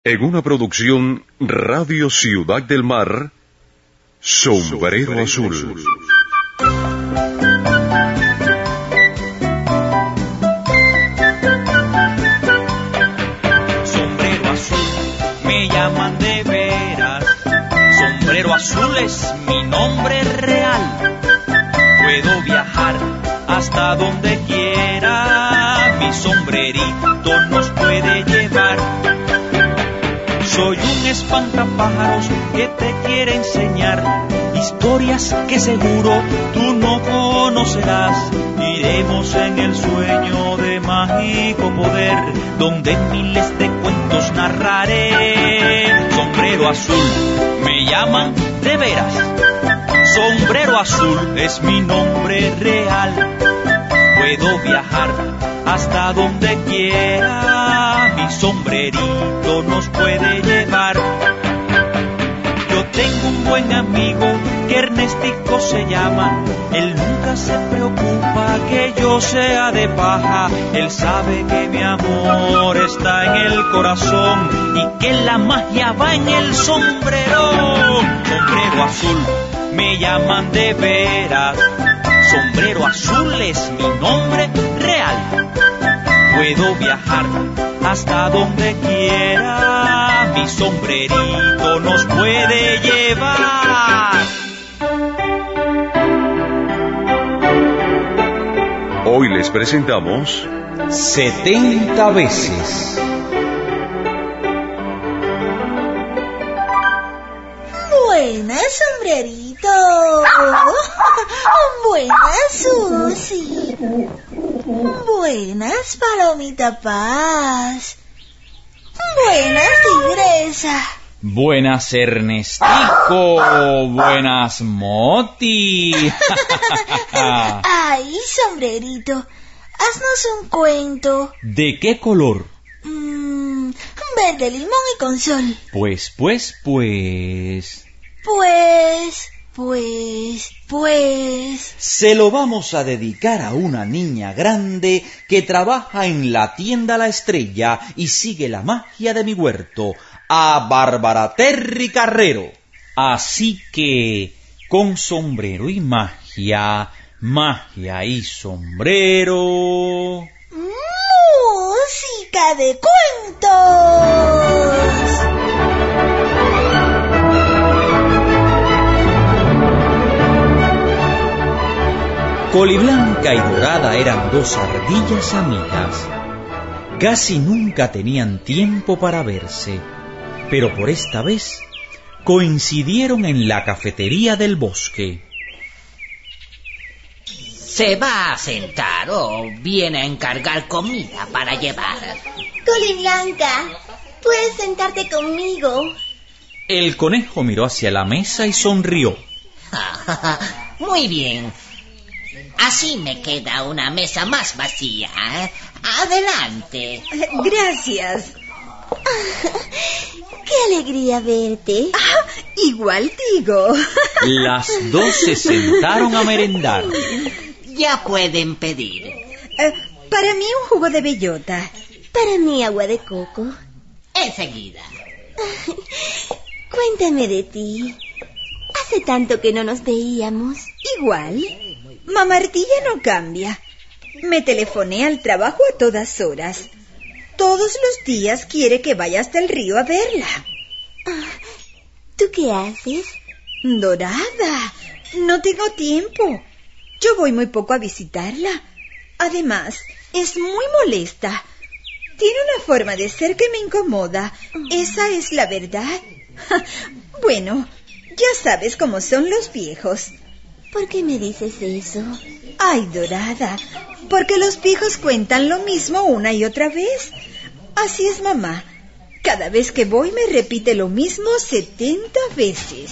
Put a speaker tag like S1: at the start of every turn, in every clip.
S1: En una producción Radio Ciudad del Mar, Sombrero Azul.
S2: Sombrero azul, me llaman de veras. Sombrero azul es mi nombre real. Puedo viajar hasta donde quiera. Mi sombrerito nos puede llevar. Soy un espantapájaros que te quiere enseñar historias que seguro tú no conocerás. Iremos en el sueño de mágico poder, donde miles de cuentos narraré. Sombrero azul, me llaman de veras. Sombrero azul es mi nombre real. Puedo viajar hasta donde quiera, mi sombrerito nos puede llevar. Yo tengo un buen amigo que Ernestico se llama. Él nunca se preocupa que yo sea de paja. Él sabe que mi amor está en el corazón y que la magia va en el sombrero. Sombrero azul, me llaman de veras. Sombrero azul es mi nombre real. Puedo viajar hasta donde quiera. Mi sombrerito nos puede llevar.
S1: Hoy les presentamos
S3: 70 veces.
S4: Buenas, sombrerito. Buenas, Susi. Buenas, Palomita Paz. Buenas, Tigresa.
S3: Buenas, Ernestico. Buenas, Moti.
S4: Ay, sombrerito, haznos un cuento.
S3: ¿De qué color?
S4: Verde limón y con sol.
S3: Pues. Se lo vamos a dedicar a una niña grande que trabaja en la tienda La Estrella y sigue la magia de mi huerto, a Bárbara Terry Carrero. Así que, con sombrero y magia, magia y sombrero...
S4: ¡Música de cuentos!
S3: Coliblanca y Dorada eran dos ardillas amigas. Casi nunca tenían tiempo para verse, pero por esta vez coincidieron en la cafetería del bosque.
S5: ¿Se va a sentar o viene a encargar comida para llevar?
S6: Coliblanca, puedes sentarte conmigo.
S3: El conejo miró hacia la mesa y sonrió.
S5: Muy bien. Así me queda una mesa más vacía. Adelante.
S6: Gracias. ¡Qué alegría verte! Igual digo.
S3: Las dos se sentaron a merendar.
S5: Ya pueden pedir.
S6: Para mí un jugo de bellota.
S7: Para mí agua de coco.
S5: Enseguida.
S7: Cuéntame de ti. Hace tanto que no nos veíamos.
S6: Igual. Mamá Ardilla no cambia. Me telefoné al trabajo a todas horas. Todos los días quiere que vaya hasta el río a verla.
S7: ¿Tú qué haces?
S6: Dorada, no tengo tiempo. Yo voy muy poco a visitarla. Además, es muy molesta. Tiene una forma de ser que me incomoda. Esa es la verdad. Bueno, ya sabes cómo son los viejos.
S7: ¿Por qué me dices eso?
S6: Ay, Dorada, porque los viejos cuentan lo mismo una y otra vez. Así es, mamá. Cada vez que voy me repite lo mismo 70 veces.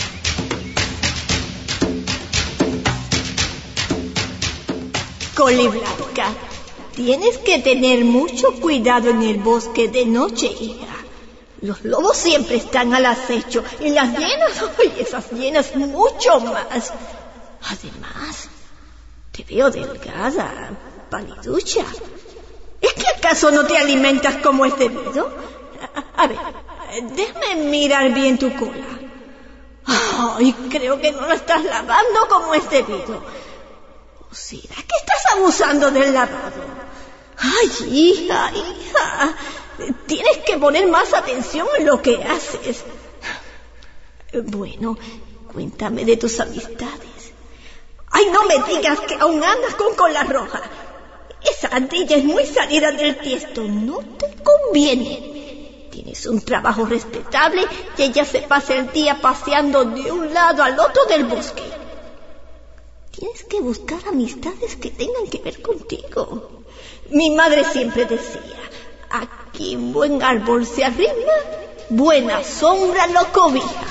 S8: Coliblanca, tienes que tener mucho cuidado en el bosque de noche, hija. Los lobos siempre están al acecho y las hienas, esas hienas mucho más. Además, te veo delgada, paliducha. ¿Es que acaso no te alimentas como es debido? A ver, déjame mirar bien tu cola. Ay, creo que no lo estás lavando como es debido. ¿O será que estás abusando del lavado? Ay, hija, tienes que poner más atención en lo que haces. Bueno, cuéntame de tus amistades. Ay, no me digas que aún andas con cola roja. Esa ardilla es muy salida del tiesto, no te conviene. Tienes un trabajo respetable y ella se pasa el día paseando de un lado al otro del bosque. Tienes que buscar amistades que tengan que ver contigo. Mi madre siempre decía, aquí un buen árbol se arrima, buena sombra lo cobija.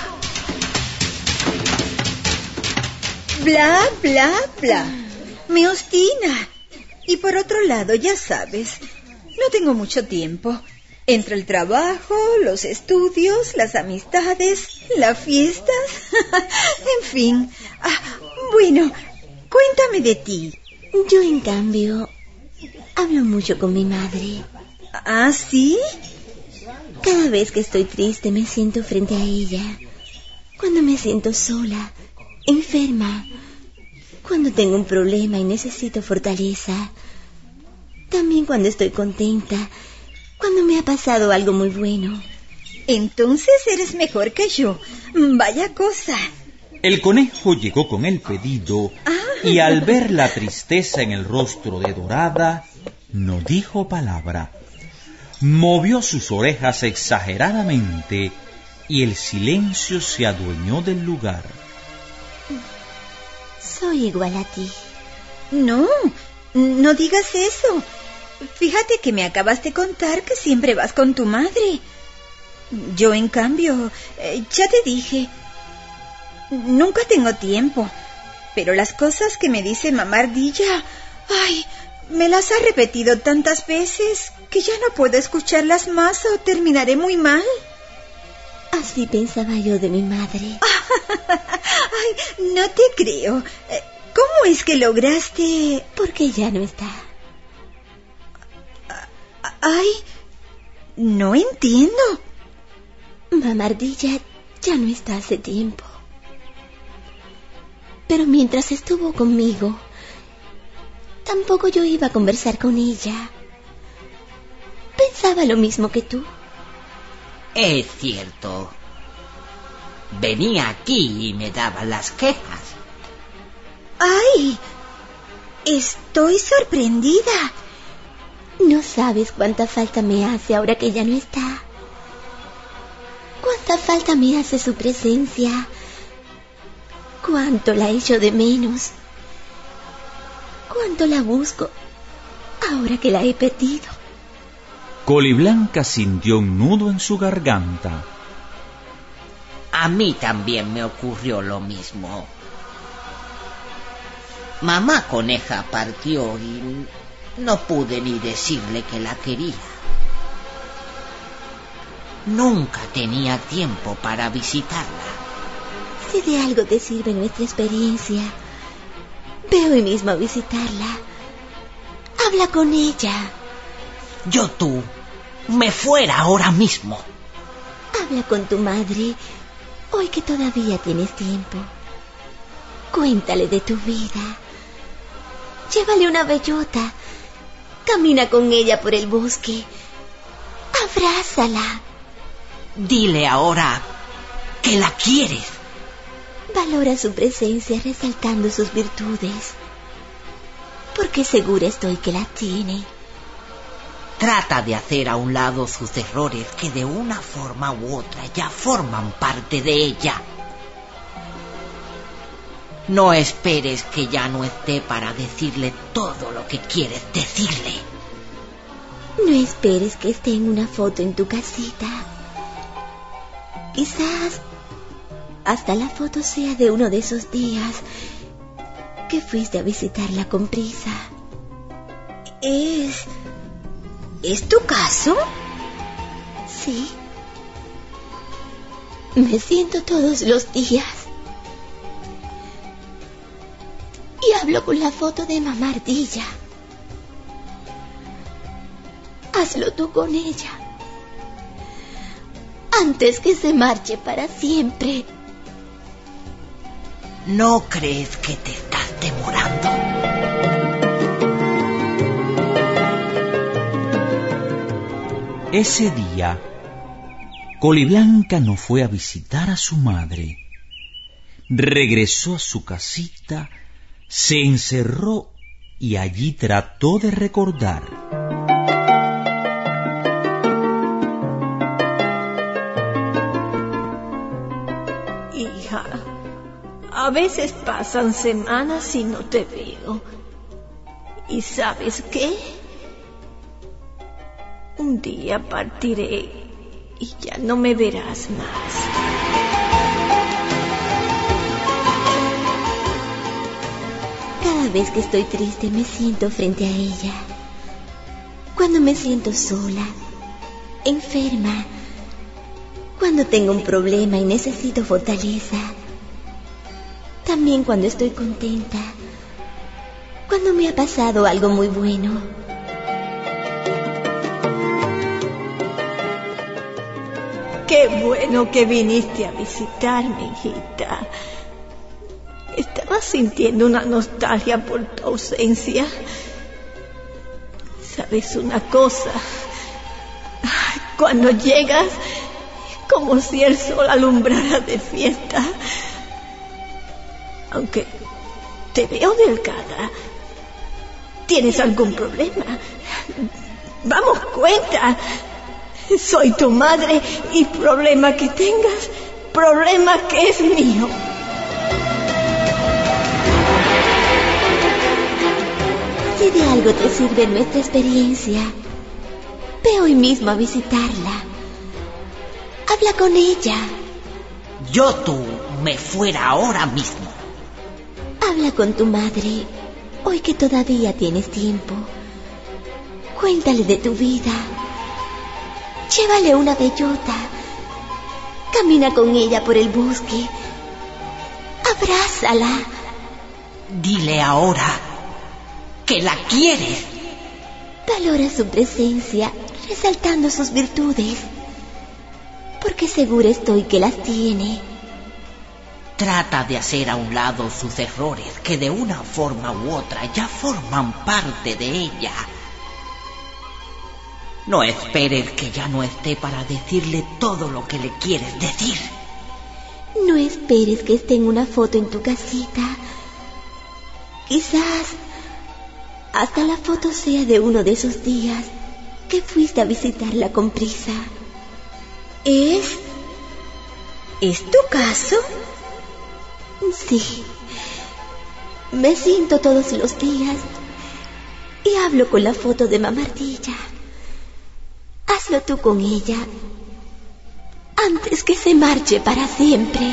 S6: Bla, bla, bla. Me obstina. Y por otro lado, ya sabes, no tengo mucho tiempo. Entre el trabajo, los estudios, las amistades, las fiestas, en fin. Bueno, cuéntame de ti.
S7: Yo, en cambio, hablo mucho con mi madre.
S6: ¿Ah, sí?
S7: Cada vez que estoy triste me siento frente a ella. Cuando me siento sola, enferma, cuando tengo un problema y necesito fortaleza. También cuando estoy contenta, cuando me ha pasado algo muy bueno.
S6: Entonces eres mejor que yo. Vaya cosa.
S3: El conejo llegó con el pedido y al ver la tristeza en el rostro de Dorada, no dijo palabra. Movió sus orejas exageradamente y el silencio se adueñó del lugar.
S7: Soy igual a ti.
S6: No, no digas eso. Fíjate que me acabas de contar que siempre vas con tu madre. Yo, en cambio, ya te dije, nunca tengo tiempo. Pero las cosas que me dice mamá ardilla, ay, me las ha repetido tantas veces que ya no puedo escucharlas más o terminaré muy mal.
S7: Así pensaba yo de mi madre.
S6: Ay, no te creo. ¿Cómo es que lograste...?
S7: Porque ya no está.
S6: Ay, no entiendo.
S7: Mamá ardilla ya no está hace tiempo. Pero mientras estuvo conmigo, tampoco yo iba a conversar con ella. Pensaba lo mismo que tú.
S5: Es cierto. Venía aquí y me daba las quejas.
S6: ¡Ay! Estoy sorprendida.
S7: No sabes cuánta falta me hace ahora que ella no está. Cuánta falta me hace su presencia. Cuánto la echo de menos. Cuánto la busco ahora que la he perdido.
S3: Coliblanca sintió un nudo en su garganta.
S5: A mí también me ocurrió lo mismo. Mamá coneja partió y no pude ni decirle que la quería. Nunca tenía tiempo para visitarla.
S7: Si de algo te sirve nuestra experiencia, ve hoy mismo a visitarla. Habla con ella.
S5: Tú, me fuera ahora mismo.
S7: Habla con tu madre, hoy que todavía tienes tiempo. Cuéntale de tu vida. Llévale una bellota. Camina con ella por el bosque. Abrázala.
S5: Dile ahora que la quieres.
S7: Valora su presencia resaltando sus virtudes. Porque segura estoy que la tiene.
S5: Trata de hacer a un lado sus errores que de una forma u otra ya forman parte de ella. No esperes que ya no esté para decirle todo lo que quieres decirle.
S7: No esperes que esté en una foto en tu casita. Quizás hasta la foto sea de uno de esos días que fuiste a visitarla con prisa.
S6: ¿Es tu caso?
S7: Sí. Me siento todos los días. Y hablo con la foto de mamá ardilla. Hazlo tú con ella. antes que se marche para siempre.
S5: ¿No crees que te estás demorando?
S3: Ese día, Coliblanca no fue a visitar a su madre. Regresó a su casita, se encerró y allí trató de recordar.
S8: Hija, a veces pasan semanas y no te veo. ¿Y sabes qué? Un día partiré y ya no me verás más.
S7: Cada vez que estoy triste me siento frente a ella. Cuando me siento sola, enferma, cuando tengo un problema y necesito fortaleza. También cuando estoy contenta, cuando me ha pasado algo muy bueno.
S8: Qué bueno que viniste a visitarme, hijita. Estaba sintiendo una nostalgia por tu ausencia. ¿Sabes una cosa? Cuando llegas, es como si el sol alumbrara de fiesta. Aunque te veo delgada. ¿Tienes algún problema? Vamos, cuenta. Soy tu madre y problema que tengas, problema que es mío.
S7: Si de algo te sirve nuestra experiencia, ve hoy mismo a visitarla. Habla con ella.
S5: Tú me fuera ahora mismo.
S7: Habla con tu madre, hoy que todavía tienes tiempo. Cuéntale de tu vida. Llévale una bellota. Camina con ella por el bosque. Abrázala.
S5: Dile ahora que la quieres.
S7: Valora su presencia, resaltando sus virtudes. Porque segura estoy que las tiene.
S5: Trata de hacer a un lado sus errores, que de una forma u otra ya forman parte de ella. No esperes que ya no esté para decirle todo lo que le quieres decir.
S7: No esperes que esté en una foto en tu casita. Quizás hasta la foto sea de uno de esos días que fuiste a visitarla con prisa.
S6: ¿Es tu caso?
S7: Sí. Me siento todos los días y hablo con la foto de Mamá Ardilla. Hazlo tú con ella antes que se marche para siempre.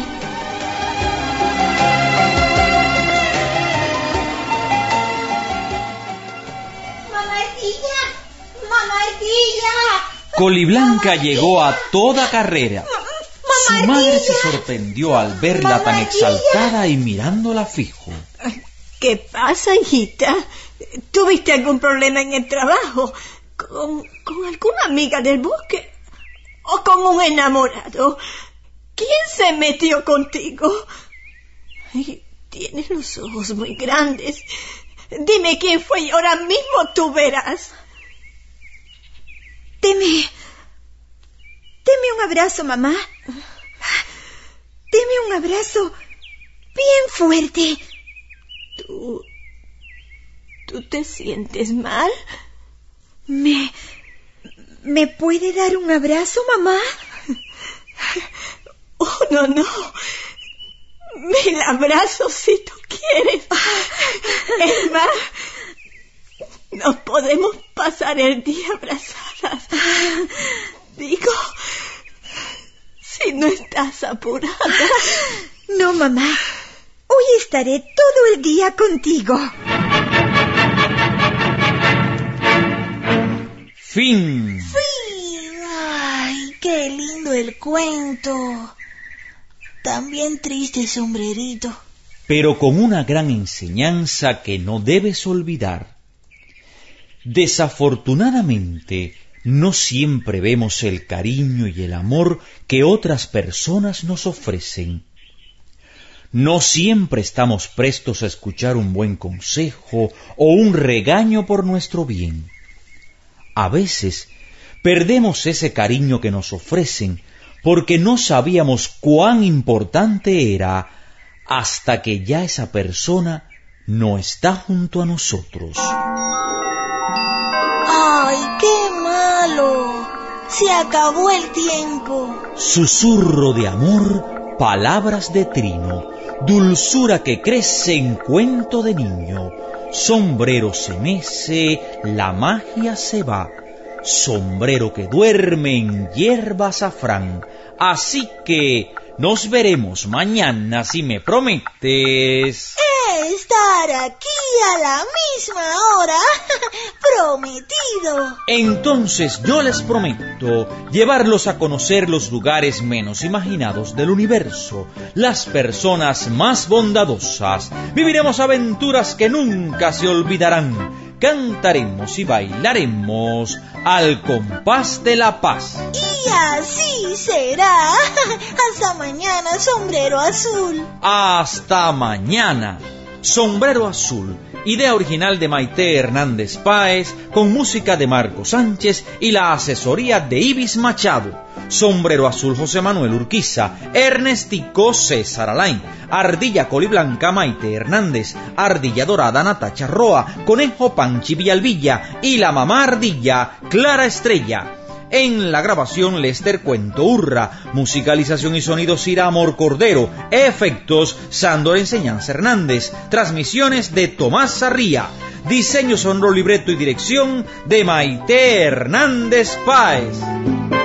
S4: ¡Mamá Ardilla! ¡Mamá Ardilla!
S3: Coliblanca llegó a toda carrera. Su madre se sorprendió al verla tan exaltada y mirándola fijo.
S8: ¿Qué pasa, hijita? ¿Tuviste algún problema en el trabajo? ¿Con alguna amiga del bosque? ¿O con un enamorado? ¿Quién se metió contigo? Ay, tienes los ojos muy grandes. Dime quién fue y ahora mismo tú verás.
S6: Deme un abrazo, mamá. Deme un abrazo bien fuerte.
S8: ¿Tú te sientes mal?
S6: ¿Me puede dar un abrazo, mamá?
S8: Oh, no. Me la abrazo si tú quieres. Es más, nos podemos pasar el día abrazadas. Digo, si no estás apurada.
S6: No, mamá. Hoy estaré todo el día contigo.
S3: Fin.
S4: Ay, qué lindo el cuento. También triste, sombrerito.
S3: Pero con una gran enseñanza que no debes olvidar. Desafortunadamente, no siempre vemos el cariño y el amor que otras personas nos ofrecen. No siempre estamos prestos a escuchar un buen consejo o un regaño por nuestro bien. A veces perdemos ese cariño que nos ofrecen porque no sabíamos cuán importante era hasta que ya esa persona no está junto a nosotros.
S4: ¡Ay, qué malo! Se acabó el tiempo.
S3: Susurro de amor, palabras de trino, dulzura que crece en cuento de niño. Sombrero se mece, la magia se va. Sombrero que duerme en hierba azafrán. Así que nos veremos mañana si me prometes
S4: estar aquí a la misma hora. Prometido.
S3: Entonces yo les prometo llevarlos a conocer los lugares menos imaginados del universo, las personas más bondadosas. Viviremos aventuras que nunca se olvidarán. Cantaremos y bailaremos al compás de la paz.
S4: Y así será. Hasta mañana, Sombrero Azul.
S3: Hasta mañana. Sombrero Azul, idea original de Maite Hernández Páez, con música de Marco Sánchez y la asesoría de Ibis Machado. Sombrero Azul, José Manuel Urquiza, Ernestico César Alain, Ardilla Coliblanca Maite Hernández, Ardilla Dorada Natacha Roa, Conejo Panchi Villalvilla y la mamá ardilla Clara Estrella. En la grabación Lester Cuento Urra, musicalización y sonido Cira Amor Cordero, efectos Sándor Enseñanza Hernández, transmisiones de Tomás Sarría, diseño sonoro, libreto y dirección de Maite Hernández Páez.